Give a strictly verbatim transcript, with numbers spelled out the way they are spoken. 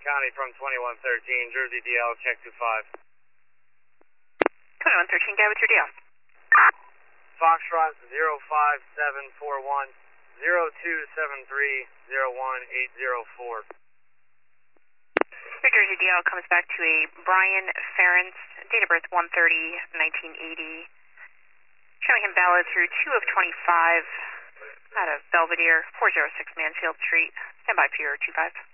County from twenty-one thirteen, Jersey D L, check two five. twenty-one thirteen, guy, what's your deal? Foxtrot zero five seven four one, zero two seven three, zero one eight zero four. Your Jersey D L comes back to a Brian Ferentz, date of birth one thirty nineteen eighty. Showing him valid through two of twenty-five out of Belvedere, four oh six Mansfield Street. Stand by for your two five.